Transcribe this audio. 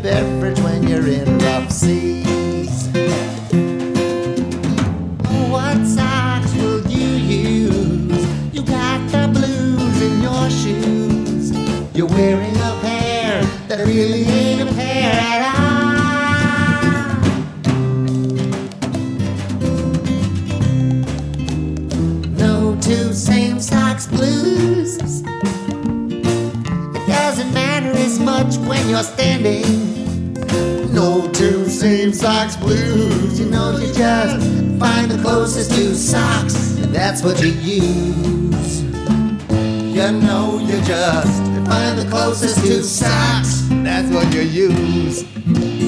beverage when you're in rough seas. What socks will you use? You got the blues in your shoes. You're wearing a pair that really ain't a pair at all. No two same socks blues. It doesn't matter as much when you're standing. No two same socks blues. You know you just find the closest two socks, and that's what you use. You know you just find the closest two socks, that's what you use.